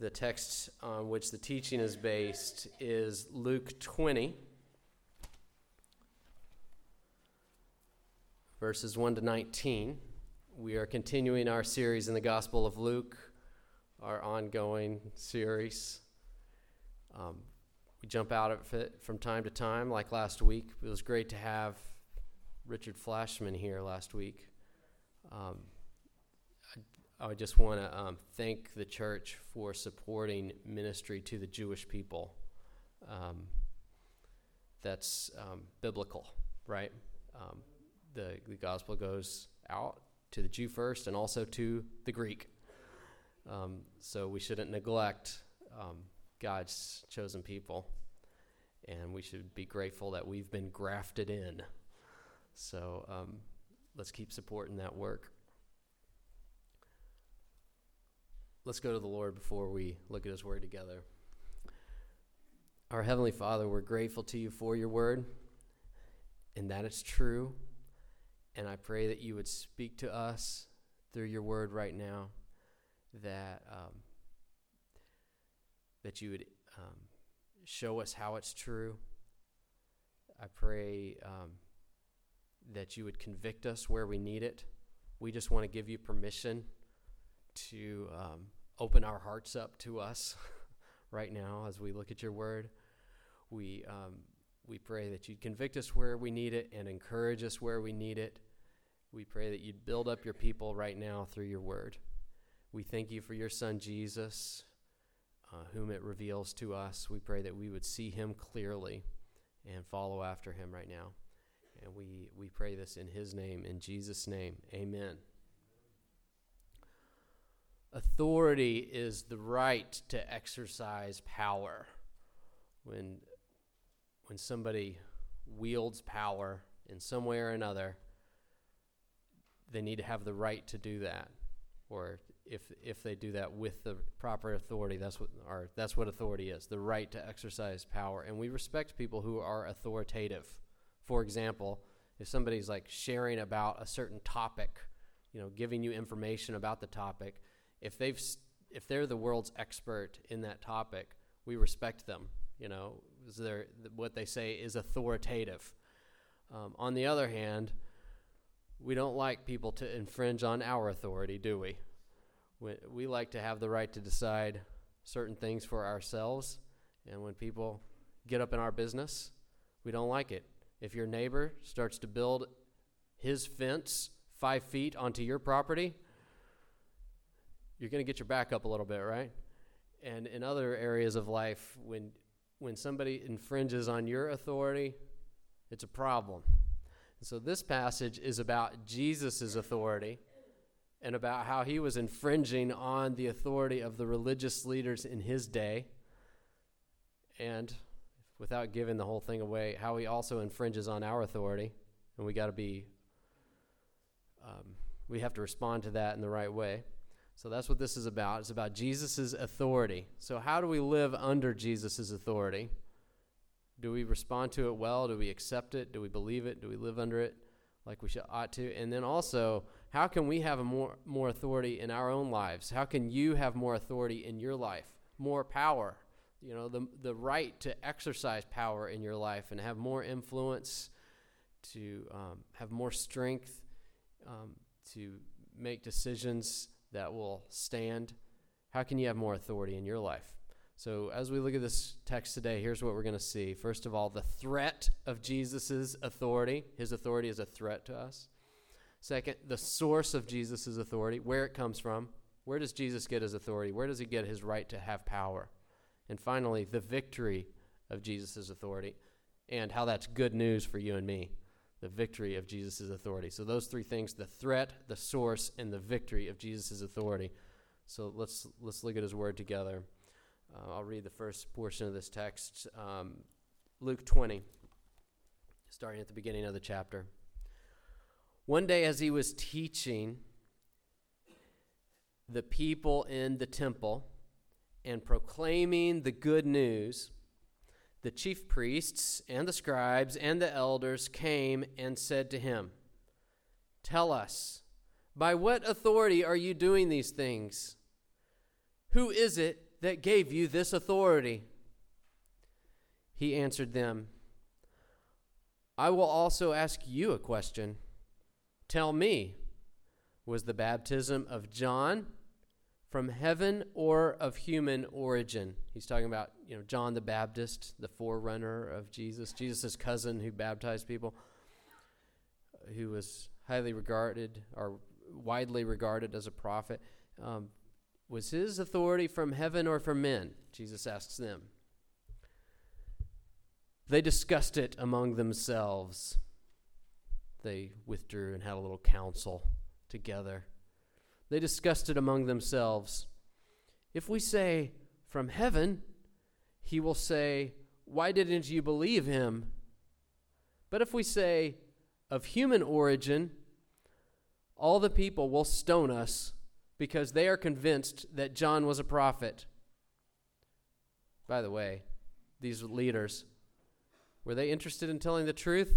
The text on which the teaching is based is Luke 20, verses 1 to 19. We are continuing our series in the Gospel of Luke, our ongoing series. We jump out of it from time to time, like last week. It was great to have Richard Flashman here last week. I just want to thank the church for supporting ministry to the Jewish people. That's biblical, right? The gospel goes out to the Jew first and also to the Greek. So we shouldn't neglect God's chosen people, and we should be grateful that we've been grafted in. So let's keep supporting that work. Let's go to the Lord before we look at his word together. Our Heavenly Father, we're grateful to you for your word and that it's true. And I pray that you would speak to us through your word right now, that you would show us how it's true. I pray that you would convict us where we need it. We just want to give you permission to open our hearts up to us right now as we look at your word. We pray that you'd convict us where we need it and encourage us where we need it. We pray that you'd build up your people right now through your word. We thank you for your son, Jesus, whom it reveals to us. We pray that we would see him clearly and follow after him right now. And we pray this in his name, in Jesus' name. Amen. Authority is the right to exercise power. When somebody wields power in some way or another, they need to have the right to do that. Or if they do that with the proper authority, that's what authority is, the right to exercise power. And we respect people who are authoritative. For example, if somebody's like sharing about a certain topic, giving you information about the topic, if they're the world's expert in that topic, we respect them. What they say is authoritative. On the other hand, we don't like people to infringe on our authority, do we? We like to have the right to decide certain things for ourselves, and when people get up in our business, we don't like it. If your neighbor starts to build his fence 5 feet onto your property, you're going to get your back up a little bit, right? And in other areas of life, when somebody infringes on your authority, it's a problem. And so this passage is about Jesus' authority and about how he was infringing on the authority of the religious leaders in his day. And without giving the whole thing away, how he also infringes on our authority. And we have to respond to that in the right way. So that's what this is about. It's about Jesus' authority. So how do we live under Jesus' authority? Do we respond to it well? Do we accept it? Do we believe it? Do we live under it like we ought to? And then also, how can we have more authority in our own lives? How can you have more authority in your life? More power, the right to exercise power in your life and have more influence, to have more strength, to make decisions that will stand. How can you have more authority in your life? So as we look at this text today, here's what we're going to see. First of all, the threat of Jesus' authority. His authority is a threat to us. Second, the source of Jesus' authority, where it comes from. Where does Jesus get his authority? Where does he get his right to have power? And finally, the victory of Jesus' authority and how that's good news for you and me. The victory of Jesus' authority. So those three things, the threat, the source, and the victory of Jesus' authority. So let's look at his word together. I'll read the first portion of this text. Luke 20, starting at the beginning of the chapter. One day as he was teaching the people in the temple and proclaiming the good news, the chief priests and the scribes and the elders came and said to him, "Tell us, by what authority are you doing these things? Who is it that gave you this authority?" He answered them, "I will also ask you a question. Tell me, was the baptism of John from heaven or of human origin?" He's talking about, John the Baptist, the forerunner of Jesus, Jesus' cousin who baptized people, who was highly regarded or widely regarded as a prophet. Was his authority from heaven or from men? Jesus asks them. They discussed it among themselves. They withdrew and had a little council together. They discussed it among themselves. "If we say, 'From heaven,' he will say, 'Why didn't you believe him?' But if we say, 'Of human origin,' all the people will stone us because they are convinced that John was a prophet." By the way, these leaders, were they interested in telling the truth?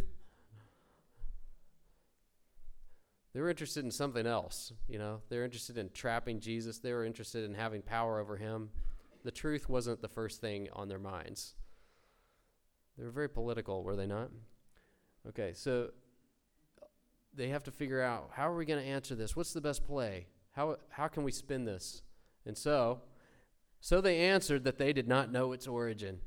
They were interested in something else, They were interested in trapping Jesus. They were interested in having power over him. The truth wasn't the first thing on their minds. They were very political, were they not? Okay, so they have to figure out, how are we going to answer this? What's the best play? How can we spin this? And so they answered that they did not know its origin.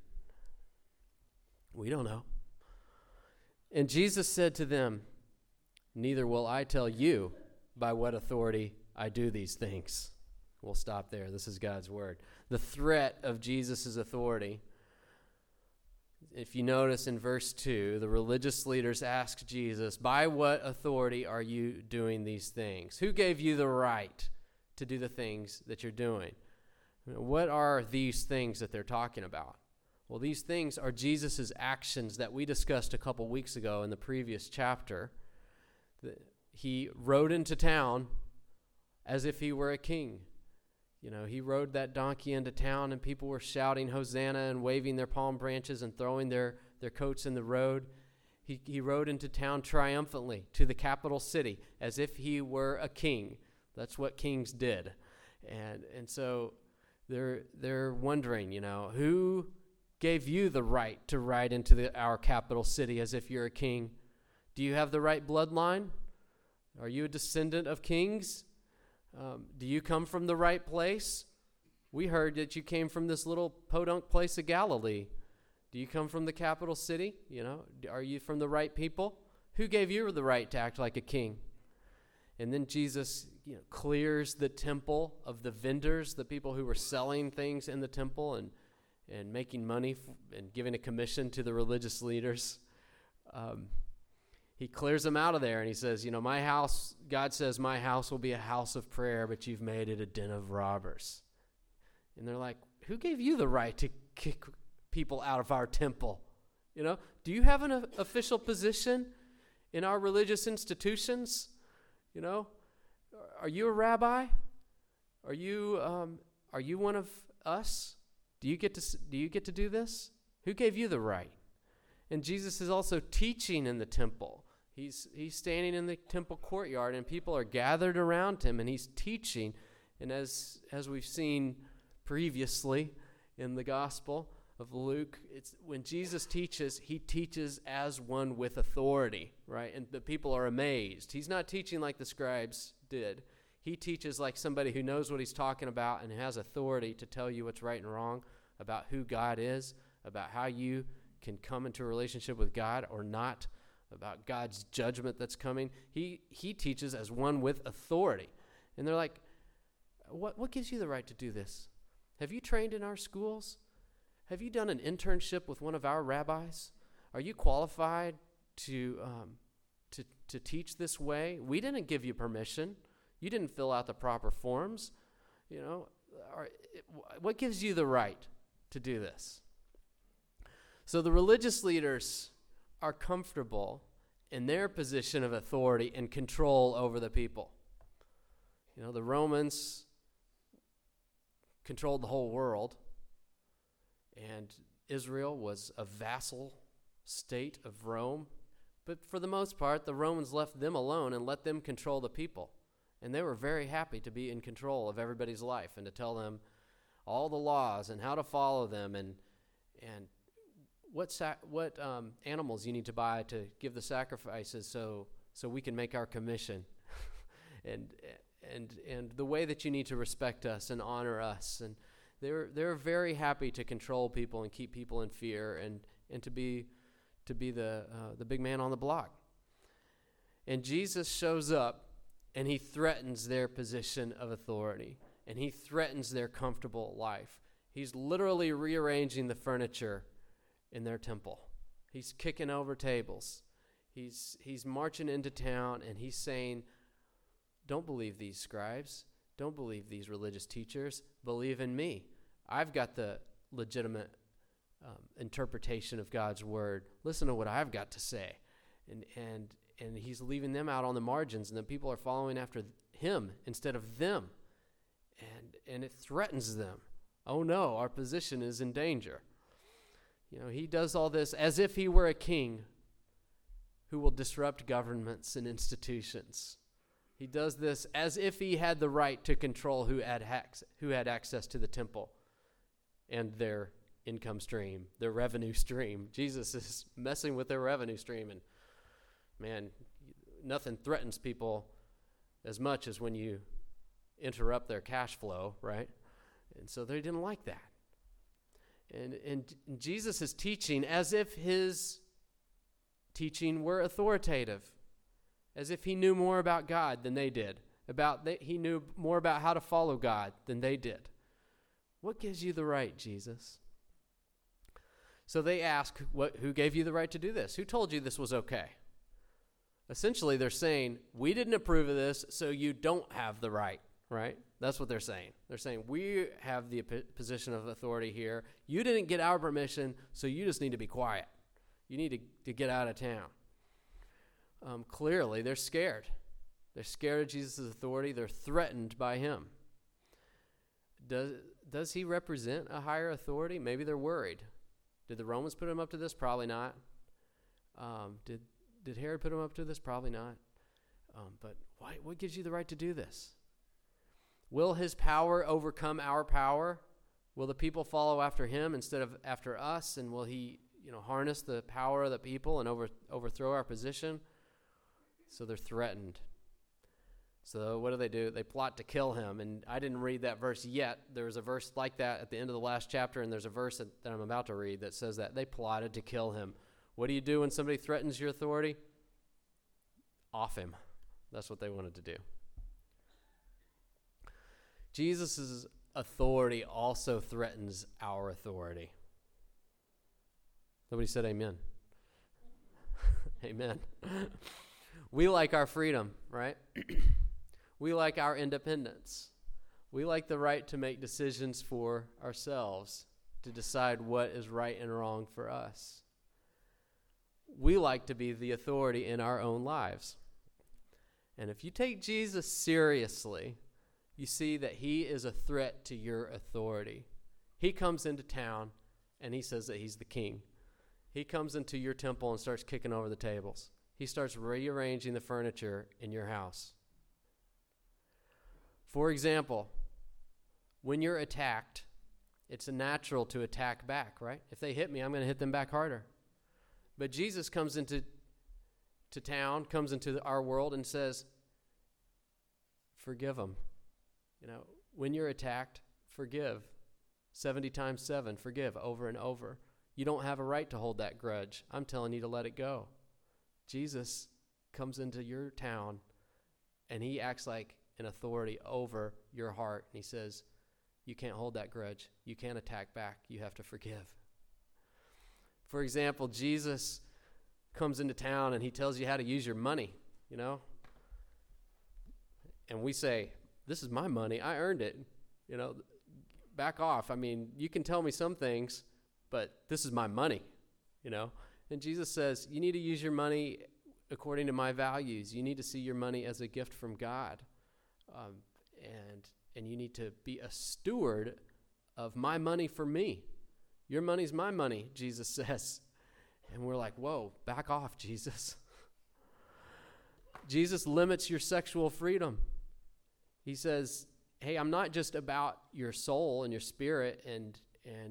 We don't know. And Jesus said to them, "Neither will I tell you by what authority I do these things." We'll stop there. This is God's word. The threat of Jesus' authority. If you notice in verse 2, the religious leaders ask Jesus, "By what authority are you doing these things? Who gave you the right to do the things that you're doing?" What are these things that they're talking about? Well, these things are Jesus' actions that we discussed a couple weeks ago in the previous chapter. He rode into town as if he were a king. He rode that donkey into town, and people were shouting Hosanna and waving their palm branches and throwing their coats in the road. He rode into town triumphantly to the capital city as if he were a king. That's what kings did. And so they're wondering, who gave you the right to ride into our capital city as if you're a king? Do you have the right bloodline? Are you a descendant of kings? Do you come from the right place? We heard that you came from this little podunk place of Galilee. Do you come from the capital city? Are you from the right people? Who gave you the right to act like a king? And then Jesus clears the temple of the vendors, the people who were selling things in the temple and making money and giving a commission to the religious leaders. He clears them out of there, and he says, my house, God says, my house will be a house of prayer, but you've made it a den of robbers. And they're like, who gave you the right to kick people out of our temple? Do you have an official position in our religious institutions? Are you a rabbi? Are you one of us? Do you get to do this? Who gave you the right? And Jesus is also teaching in the temple. He's standing in the temple courtyard, and people are gathered around him, and he's teaching. And as we've seen previously in the Gospel of Luke, it's when Jesus teaches, he teaches as one with authority, right? And the people are amazed. He's not teaching like the scribes did. He teaches like somebody who knows what he's talking about and has authority to tell you what's right and wrong about who God is, about how you can come into a relationship with God or not, about God's judgment that's coming. He teaches as one with authority. And they're like, what gives you the right to do this? Have you trained in our schools? Have you done an internship with one of our rabbis? Are you qualified to teach this way? We didn't give you permission. You didn't fill out the proper forms. What gives you the right to do this? So the religious leaders are comfortable in their position of authority and control over the people. The Romans controlled the whole world, and Israel was a vassal state of Rome. But for the most part, the Romans left them alone and let them control the people. And they were very happy to be in control of everybody's life and to tell them all the laws and how to follow them, and what animals you need to buy to give the sacrifices so we can make our commission, and the way that you need to respect us and honor us. And they're very happy to control people and keep people in fear, and to be the big man on the block. And Jesus shows up, and he threatens their position of authority, and he threatens their comfortable life. He's literally rearranging the furniture in their temple. He's kicking over tables. He's marching into town, and he's saying, don't believe these scribes. Don't believe these religious teachers. Believe in me. I've got the legitimate interpretation of God's word. Listen to what I've got to say. And he's leaving them out on the margins, and the people are following after him instead of them. And it threatens them. Oh no, our position is in danger. He does all this as if he were a king who will disrupt governments and institutions. He does this as if he had the right to control who had access to the temple and their income stream, their revenue stream. Jesus is messing with their revenue stream, and man, nothing threatens people as much as when you interrupt their cash flow, right? And so they didn't like that. And Jesus is teaching as if his teaching were authoritative, as if he knew more about God than they did, he knew more about how to follow God than they did. What gives you the right, Jesus? So they ask, who gave you the right to do this? Who told you this was okay? Essentially, they're saying, we didn't approve of this, so you don't have the right, right? That's what they're saying. They're saying, we have the position of authority here. You didn't get our permission, so you just need to be quiet. You need to get out of town. Clearly, they're scared. They're scared of Jesus' authority. They're threatened by him. Does he represent a higher authority? Maybe they're worried. Did the Romans put him up to this? Probably not. Did Herod put him up to this? Probably not. But what gives you the right to do this? Will his power overcome our power? Will the people follow after him instead of after us? And will he, harness the power of the people and overthrow our position? So they're threatened. So what do? They plot to kill him. And I didn't read that verse yet. There's a verse like that at the end of the last chapter, and there's a verse that I'm about to read that says that they plotted to kill him. What do you do when somebody threatens your authority? Off him. That's what they wanted to do. Jesus' authority also threatens our authority. Nobody said amen. Amen. We like our freedom, right? We like our independence. We like the right to make decisions for ourselves, to decide what is right and wrong for us. We like to be the authority in our own lives. And if you take Jesus seriously, you see that he is a threat to your authority. He comes into town and he says that he's the king. He comes into your temple and starts kicking over the tables. He starts rearranging the furniture in your house. For example, when you're attacked, it's natural to attack back, right? If they hit me, I'm going to hit them back harder. But Jesus comes into town, comes into our world and says, forgive them. When you're attacked, forgive. 70 times 7, forgive over and over. You don't have a right to hold that grudge. I'm telling you to let it go. Jesus comes into your town and he acts like an authority over your heart. And he says, you can't hold that grudge. You can't attack back. You have to forgive. For example, Jesus comes into town and he tells you how to use your money, And we say, this is my money. I earned it. Back off. I mean, you can tell me some things, but this is my money, And Jesus says, you need to use your money according to my values. You need to see your money as a gift from God. And you need to be a steward of my money for me. Your money's my money, Jesus says. And we're like, whoa, back off, Jesus. Jesus limits your sexual freedom. He says, hey, I'm not just about your soul and your spirit and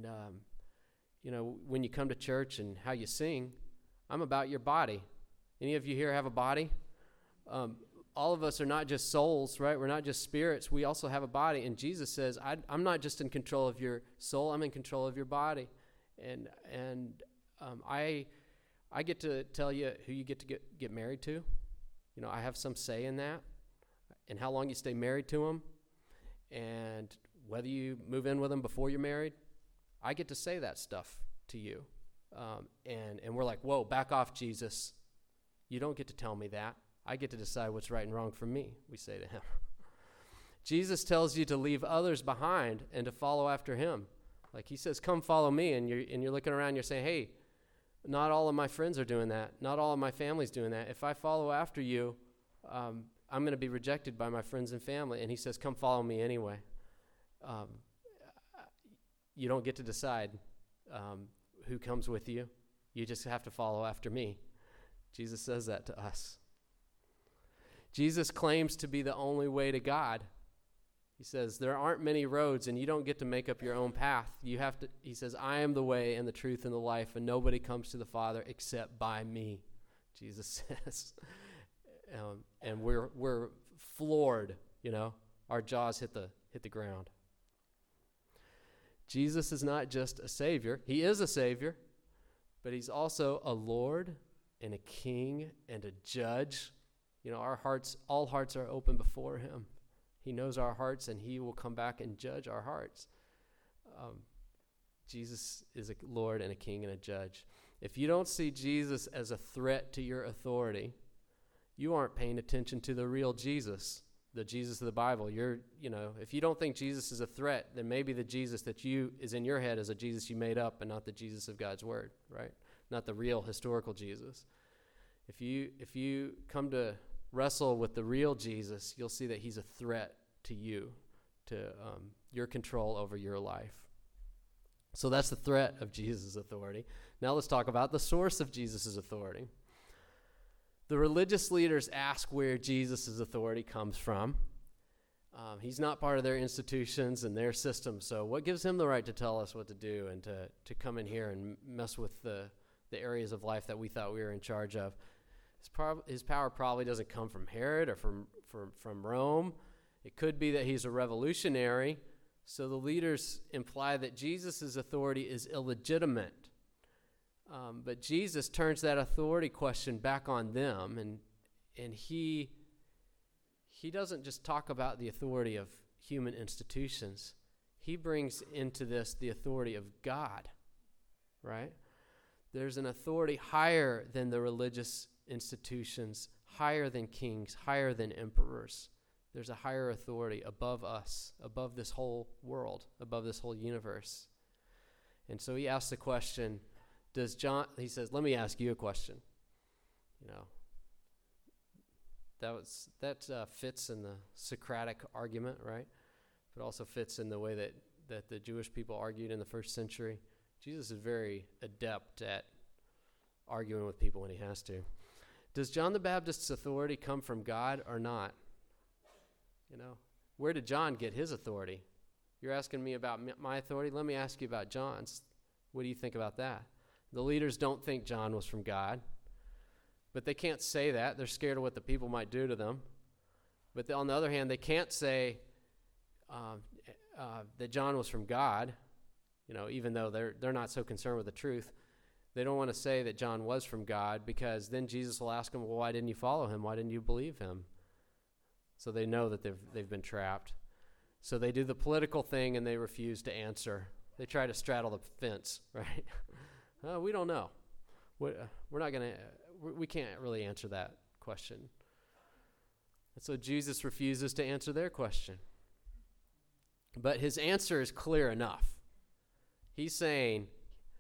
when you come to church and how you sing, I'm about your body. Any of you here have a body? All of us are not just souls, right? We're not just spirits. We also have a body. And Jesus says, I'm not just in control of your soul. I'm in control of your body. And I get to tell you who you get to get married to. I have some say in that, and how long you stay married to them, and whether you move in with them before you're married. I get to say that stuff to you. And we're like, whoa, back off, Jesus. You don't get to tell me that. I get to decide what's right and wrong for me, we say to him. Jesus tells you to leave others behind and to follow after him. Like he says, come follow me, and you're looking around, you're saying, hey, not all of my friends are doing that. Not all of my family's doing that. If I follow after you, I'm going to be rejected by my friends and family. And he says, come follow me anyway. You don't get to decide who comes with you. You just have to follow after me. Jesus says that to us. Jesus claims to be the only way to God. He says, there aren't many roads, and you don't get to make up your own path. He says, I am the way and the truth and the life, and nobody comes to the Father except by me, Jesus says. And we're floored, our jaws hit the ground. Jesus is not just a Savior. He is a Savior, but he's also a Lord and a King and a Judge. All hearts are open before him. He knows our hearts, and he will come back and judge our hearts. Jesus is a Lord and a King and a Judge. If you don't see Jesus as a threat to your authority, you aren't paying attention to the real Jesus, the Jesus of the Bible. If you don't think Jesus is a threat, then maybe the Jesus that is in your head is a Jesus you made up, and not the Jesus of God's Word, right? Not the real historical Jesus. If you come to wrestle with the real Jesus, you'll see that he's a threat to you, to your control over your life. So that's the threat of Jesus' authority. Now let's talk about the source of Jesus' authority. The religious leaders ask where Jesus' authority comes from. He's not part of their institutions and their system, so what gives him the right to tell us what to do and to come in here and mess with the areas of life that we thought we were in charge of? His power probably doesn't come from Herod or from Rome. It could be that he's a revolutionary. So the leaders imply that Jesus' authority is illegitimate. But Jesus turns that authority question back on them, and he doesn't just talk about the authority of human institutions. He brings into this the authority of God, right? There's an authority higher than the religious institutions, higher than kings, higher than emperors. There's a higher authority above us, above this whole world, above this whole universe. And so he asks the question, he says, let me ask you a question. That fits in the Socratic argument, right? But also fits in the way that the Jewish people argued in the first century. Jesus is very adept at arguing with people when he has to. Does John the Baptist's authority come from God or not? Where did John get his authority? You're asking me about my authority? Let me ask you about John's. What do you think about that? The leaders don't think John was from God, but they can't say that. They're scared of what the people might do to them. But on the other hand, they can't say that John was from God, even though they're not so concerned with the truth. They don't want to say that John was from God, because then Jesus will ask them, well, why didn't you follow him? Why didn't you believe him? So they know that they've been trapped. So they do the political thing, and they refuse to answer. They try to straddle the fence, right? We don't know. We can't really answer that question. And so Jesus refuses to answer their question. But his answer is clear enough. He's saying,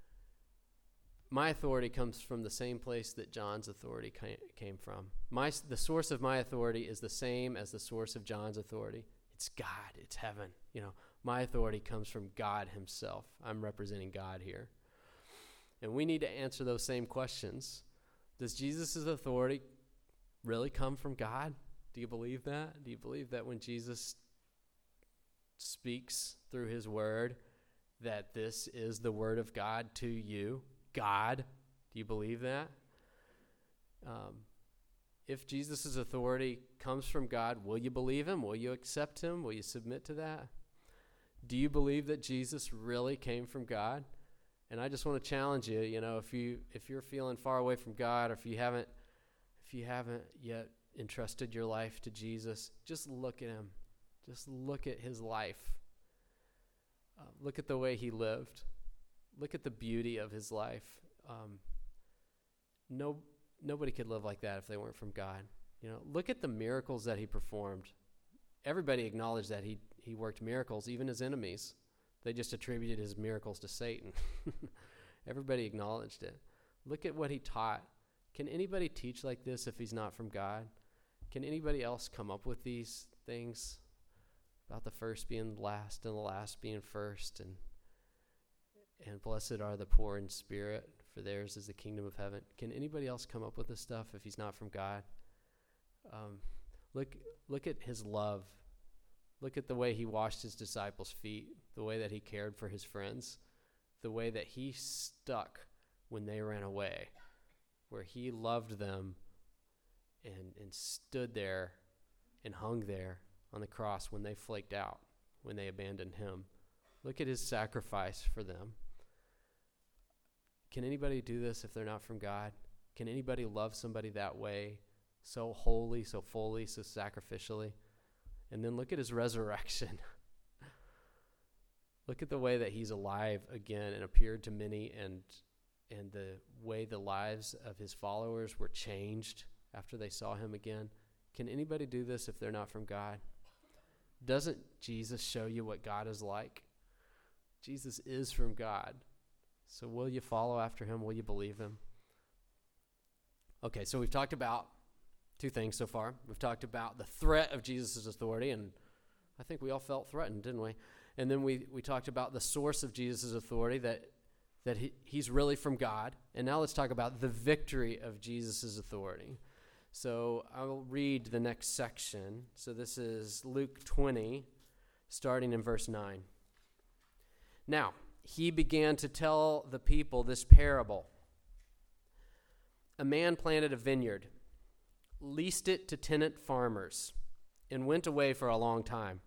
my authority comes from the same place that John's authority came from. The source of my authority is the same as the source of John's authority. It's God. It's heaven. My authority comes from God himself. I'm representing God here. And we need to answer those same questions. Does Jesus' authority really come from God? Do you believe that? Do you believe that when Jesus speaks through his word that this is the word of God to you. God, do you believe that? If Jesus' authority comes from God, will you believe him? Will you accept him? Will you submit to that? Do you believe that Jesus really came from God? And I just want to challenge you, if you're feeling far away from God, or if you haven't yet entrusted your life to Jesus, just look at him. Just look at his life. Look at the way he lived. Look at the beauty of his life. Nobody could live like that if they weren't from God. Look at the miracles that he performed. Everybody acknowledged that he worked miracles, even his enemies. They just attributed his miracles to Satan. Everybody acknowledged it. Look at what he taught. Can anybody teach like this if he's not from God? Can anybody else come up with these things about the first being last and the last being first, and blessed are the poor in spirit, for theirs is the kingdom of heaven? Can anybody else come up with this stuff if he's not from God? Look at his love. Look at the way he washed his disciples' feet, the way that he cared for his friends, the way that he stuck when they ran away, where he loved them and stood there and hung there on the cross when they flaked out, when they abandoned him. Look at his sacrifice for them. Can anybody do this if they're not from God? Can anybody love somebody that way, so wholly, so fully, so sacrificially? And then look at his resurrection. Look at the way that he's alive again and appeared to many, and the way the lives of his followers were changed after they saw him again. Can anybody do this if they're not from God? Doesn't Jesus show you what God is like? Jesus is from God. So will you follow after him? Will you believe him? Okay, so we've talked about two things so far. We've talked about the threat of Jesus' authority, and I think we all felt threatened, didn't we? And then we talked about the source of Jesus' authority, that he's really from God. And now let's talk about the victory of Jesus' authority. So I'll read the next section. So this is Luke 20, starting in verse 9. Now, he began to tell the people this parable. A man planted a vineyard, leased it to tenant farmers, and went away for a long time.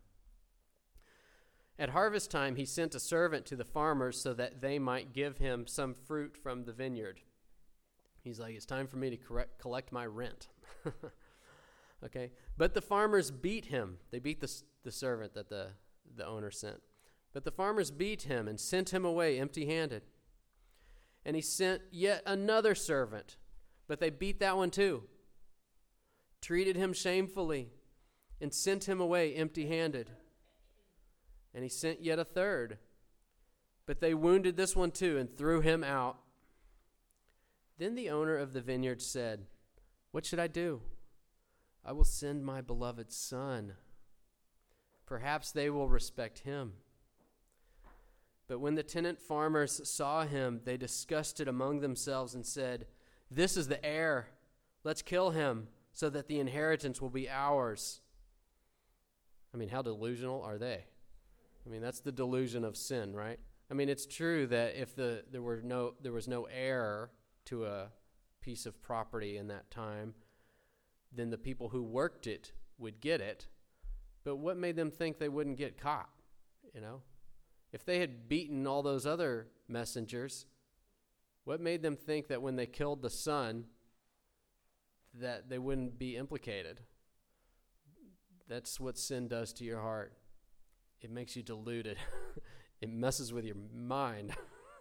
At harvest time, he sent a servant to the farmers so that they might give him some fruit from the vineyard. He's like, it's time for me to collect my rent. Okay, but the farmers beat him. They beat the servant that the owner sent. But the farmers beat him and sent him away empty-handed. And he sent yet another servant, but they beat that one too, treated him shamefully, and sent him away empty-handed. And he sent yet a third, but they wounded this one too and threw him out. Then the owner of the vineyard said, "What should I do? I will send my beloved son. Perhaps they will respect him." But when the tenant farmers saw him, they discussed it among themselves and said, "This is the heir. Let's kill him so that the inheritance will be ours." I mean, how delusional are they? I mean, that's the delusion of sin, right? I mean, it's true that if there was no heir to a piece of property in that time, then the people who worked it would get it. But what made them think they wouldn't get caught? If they had beaten all those other messengers, what made them think that when they killed the son, that they wouldn't be implicated? That's what sin does to your heart. It makes you deluded. It messes with your mind.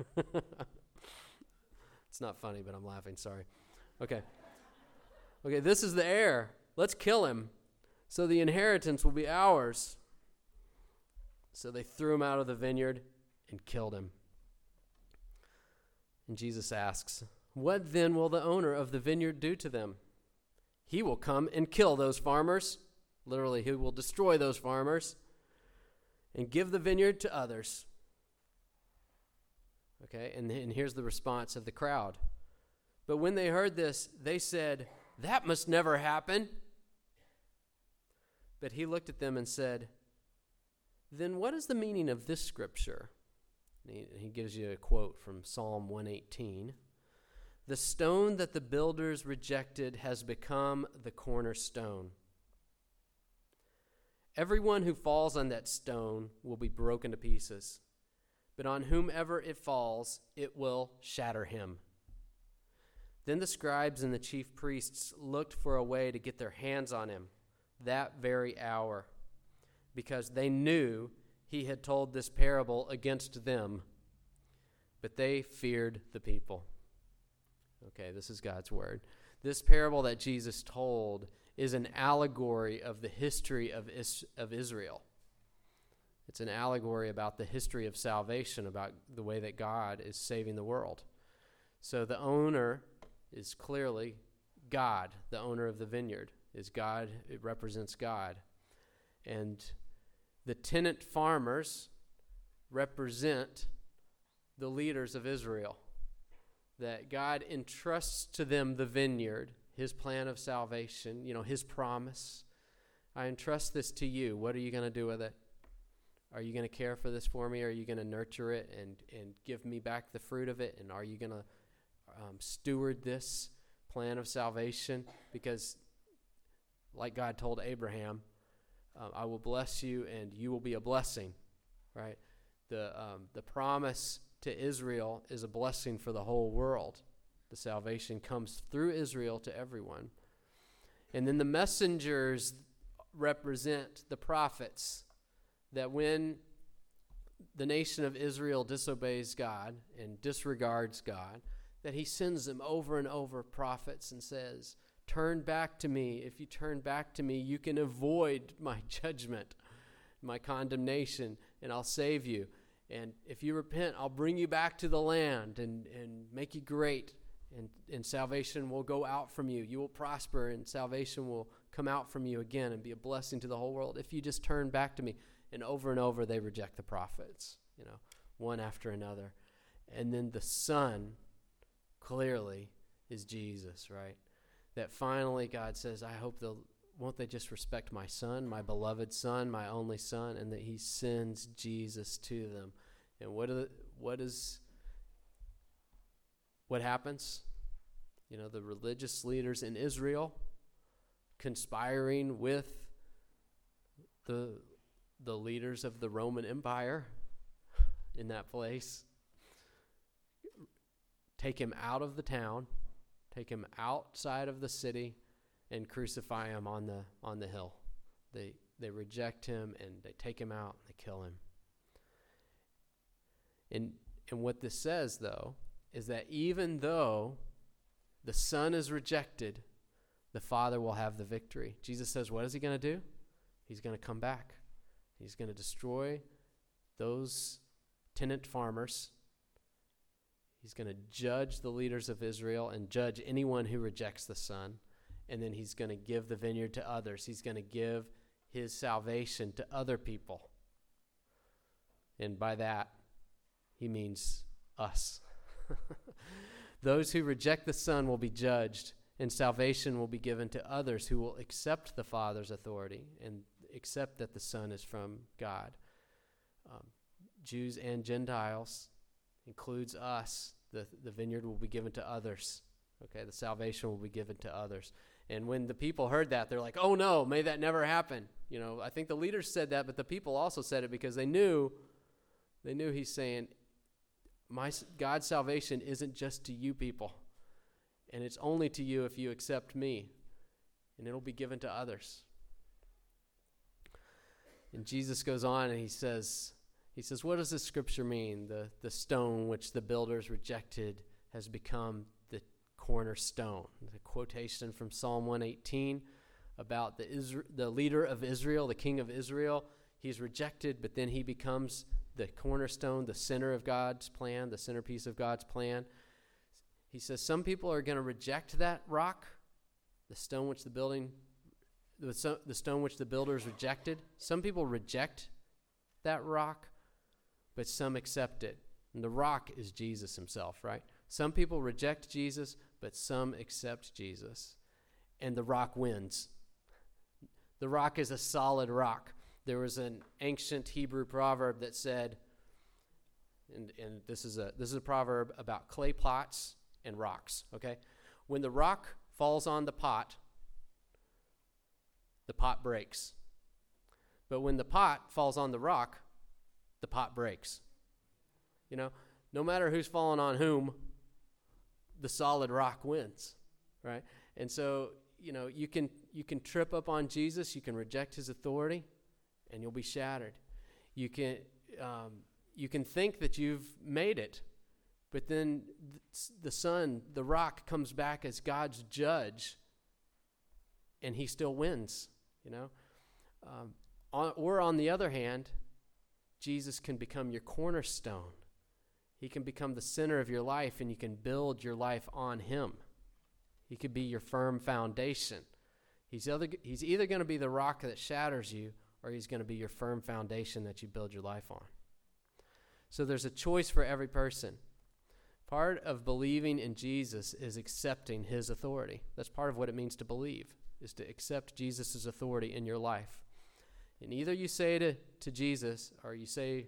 It's not funny, but I'm laughing. Sorry. Okay, this is the heir. Let's kill him so the inheritance will be ours. So they threw him out of the vineyard and killed him. And Jesus asks, "What then will the owner of the vineyard do to them?" "He will come and kill those farmers." Literally, he will destroy those farmers and give the vineyard to others. Okay, and here's the response of the crowd. But when they heard this, they said, "That must never happen." But he looked at them and said, Then what is the meaning of this scripture? He gives you a quote from Psalm 118. The stone that the builders rejected has become the cornerstone. Everyone who falls on that stone will be broken to pieces, but on whomever it falls, it will shatter him. Then the scribes and the chief priests looked for a way to get their hands on him that very hour, because they knew he had told this parable against them, but they feared the people. Okay, this is God's word. This parable that Jesus told is an allegory of the history of Israel. It's an allegory about the history of salvation, about the way that God is saving the world. So the owner is clearly God. The owner of the vineyard is God. It represents God. And the tenant farmers represent the leaders of Israel. That God entrusts to them the vineyard, his plan of salvation, his promise. I entrust this to you. What are you going to do with it? Are you going to care for this for me? Are you going to nurture it and give me back the fruit of it? And are you going to steward this plan of salvation? Because like God told Abraham, I will bless you and you will be a blessing, right? The promise to Israel is a blessing for the whole world. The salvation comes through Israel to everyone. And then the messengers represent the prophets, that when the nation of Israel disobeys God and disregards God, that he sends them over and over prophets and says, turn back to me. If you turn back to me, you can avoid my judgment, my condemnation, and I'll save you. And if you repent, I'll bring you back to the land and make you great, and salvation will go out from you. You will prosper, and salvation will come out from you again and be a blessing to the whole world if you just turn back to me. And over they reject the prophets, one after another. And then the Son clearly is Jesus, right? That finally God says, I hope won't they just respect my Son, my beloved Son, my only Son, and that he sends Jesus to them. And what happens? The religious leaders in Israel conspiring with the leaders of the Roman Empire in that place take him out of the town, take him outside of the city, and crucify him on the hill. They reject him and they take him out and they kill him. And what this says, though, is that even though the Son is rejected, the Father will have the victory. Jesus says, what is he going to do? He's going to come back. He's going to destroy those tenant farmers. He's going to judge the leaders of Israel and judge anyone who rejects the Son. And then he's going to give the vineyard to others. He's going to give his salvation to other people. And by that, he means us. Those who reject the Son will be judged, and salvation will be given to others who will accept the Father's authority and accept that the Son is from God. Jews and Gentiles, includes us. The vineyard will be given to others. Okay, the salvation will be given to others. And when the people heard that, they're like, oh no, may that never happen. I think the leaders said that, but the people also said it because they knew he's saying, God's salvation isn't just to you people, and it's only to you if you accept me, and it'll be given to others. And Jesus goes on and he says, what does this scripture mean? The stone which the builders rejected has become the cornerstone. The quotation from Psalm 118 about the leader of Israel, the king of Israel. He's rejected, but then he becomes the cornerstone, the center of God's plan, the centerpiece of God's plan. He says some people are going to reject that rock, the stone which the stone which the builders rejected. Some people reject that rock, but some accept it. And the rock is Jesus himself, right? Some people reject Jesus, but some accept Jesus. And the rock wins. The rock is a solid rock. There was an ancient Hebrew proverb that said, and this is a proverb about clay pots and rocks, okay? When the rock falls on the pot breaks. But when the pot falls on the rock, the pot breaks. You know, no matter who's fallen on whom, the solid rock wins, right? And so, you know, you can trip up on Jesus, you can reject his authority, and you'll be shattered. You can think that you've made it, but then the rock comes back as God's judge, and he still wins, you know. Or on the other hand, Jesus can become your cornerstone. He can become the center of your life, and you can build your life on him. He could be your firm foundation. He's either going to be the rock that shatters you, or he's going to be your firm foundation that you build your life on. So there's a choice for every person. Part of believing in Jesus is accepting his authority. That's part of what it means to believe, is to accept Jesus' authority in your life. And either you say to Jesus, or you say,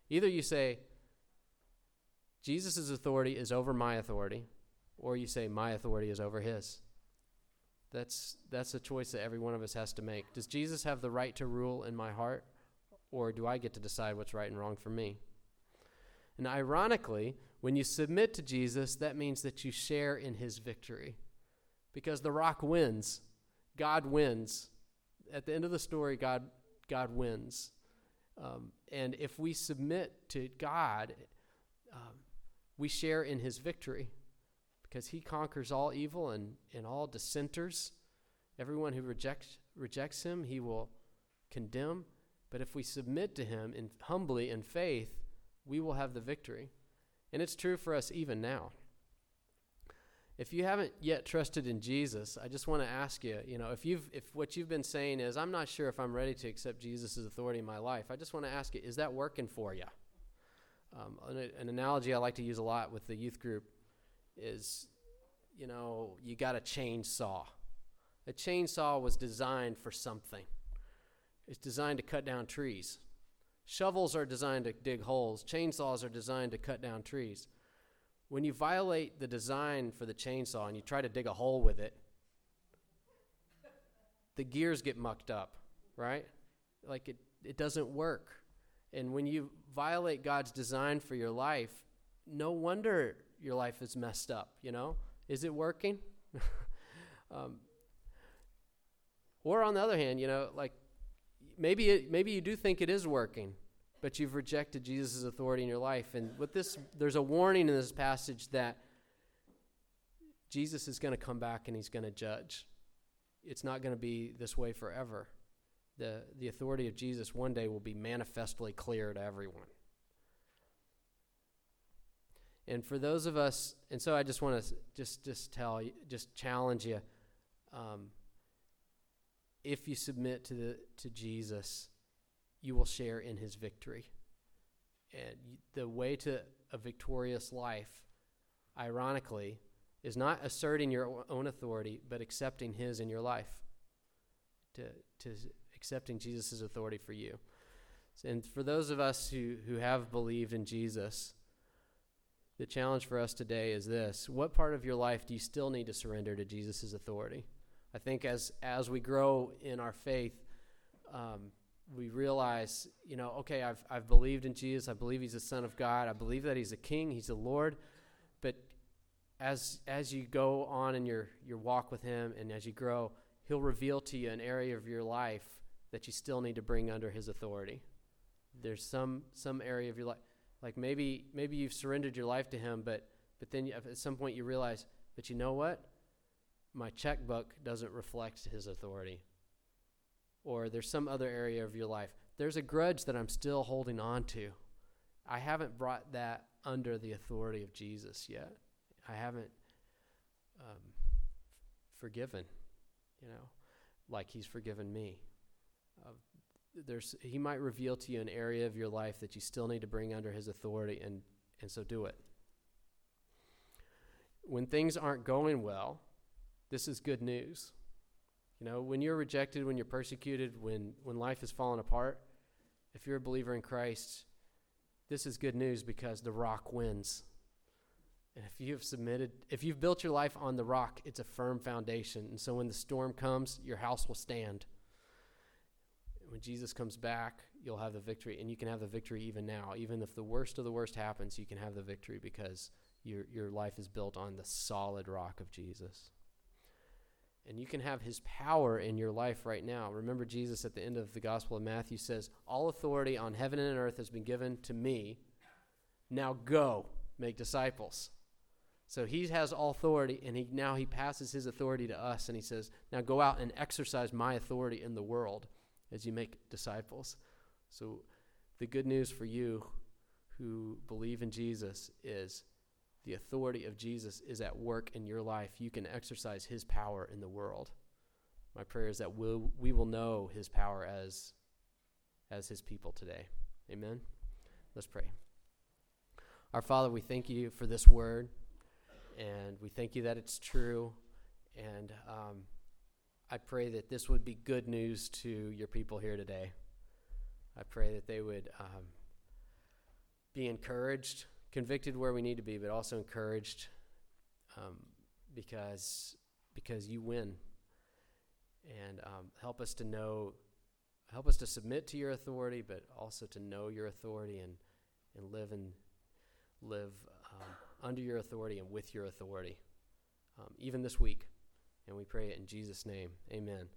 Jesus' authority is over my authority, or you say my authority is over his. That's a choice that every one of us has to make. Does Jesus have the right to rule in my heart, or do I get to decide what's right and wrong for me? And ironically, when you submit to Jesus, that means that you share in his victory, because the rock wins. God wins. At the end of the story, God wins. And if we submit to God, we share in his victory, because he conquers all evil and all dissenters. Everyone who rejects him, he will condemn. But if we submit to him humbly in faith, we will have the victory. And it's true for us even now. If you haven't yet trusted in Jesus, I just want to ask you, you know, if what you've been saying is, I'm not sure if I'm ready to accept Jesus' authority in my life, I just want to ask you, is that working for you? An analogy I like to use a lot with the youth group is, you know, you got a chainsaw. A chainsaw was designed for something. It's designed to cut down trees. Shovels are designed to dig holes. Chainsaws are designed to cut down trees. When you violate the design for the chainsaw and you try to dig a hole with it, the gears get mucked up, right? Like it doesn't work. And when you violate God's design for your life, no wonder your life is messed up, you know? Is it working? Or on the other hand, you know, like maybe you do think it is working, but you've rejected Jesus' authority in your life. And with this, there's a warning in this passage that Jesus is going to come back and he's going to judge. It's not going to be this way forever. The authority of Jesus one day will be manifestly clear to everyone. And for those of us, and so I just want to just challenge you, if you submit to Jesus, you will share in his victory. And the way to a victorious life, ironically, is not asserting your own authority, but accepting his in your life, to accepting Jesus' authority for you. And for those of us who have believed in Jesus, the challenge for us today is this: what part of your life do you still need to surrender to Jesus' authority? I think as we grow in our faith, we realize, you know, okay, I've believed in Jesus. I believe he's the Son of God. I believe that he's a King. He's the Lord. But as you go on in your walk with him, and as you grow, he'll reveal to you an area of your life that you still need to bring under his authority. There's some area of your life, like maybe you've surrendered your life to him, but then at some point you realize, but you know what? My checkbook doesn't reflect his authority. Or there's some other area of your life. There's a grudge that I'm still holding on to. I haven't brought that under the authority of Jesus yet. I haven't forgiven, you know, like he's forgiven me. He might reveal to you an area of your life that you still need to bring under his authority, and so do it. When things aren't going well, this is good news. You know, when you're rejected, when you're persecuted, when life is falling apart, if you're a believer in Christ, this is good news because the rock wins. And if you've built your life on the rock, it's a firm foundation. And so when the storm comes, your house will stand. When Jesus comes back, you'll have the victory, and you can have the victory even now. Even if the worst of the worst happens, you can have the victory because your life is built on the solid rock of Jesus. And you can have his power in your life right now. Remember, Jesus at the end of the Gospel of Matthew says, all authority on heaven and earth has been given to me. Now go, make disciples. So he has all authority, and now he passes his authority to us, and he says, now go out and exercise my authority in the world as you make disciples. So the good news for you who believe in Jesus is the authority of Jesus is at work in your life. You can exercise his power in the world. My prayer is that we will know his power as his people today. Amen? Let's pray. Our Father, we thank you for this word, and we thank you that it's true, and I pray that this would be good news to your people here today. I pray that they would be encouraged, convicted where we need to be, but also encouraged because you win. And help us to submit to your authority, but also to know your authority and live under your authority and with your authority, even this week. And we pray it in Jesus' name. Amen.